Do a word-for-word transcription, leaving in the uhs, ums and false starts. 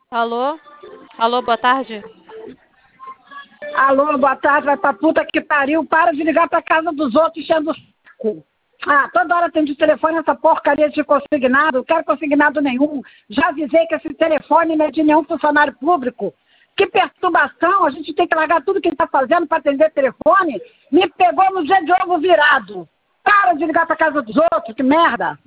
Alô? Alô, boa tarde? Alô, boa tarde, vai pra puta que pariu. Para de ligar pra casa dos outros enchendo o saco. Ah, toda hora tem de telefone essa porcaria de consignado. Não quero consignado nenhum. Já avisei que esse telefone não é de nenhum funcionário público. Que perturbação, a gente tem que largar tudo que ele tá fazendo para atender telefone. Me pegou no dia de ovo virado. Para de ligar pra casa dos outros, que merda.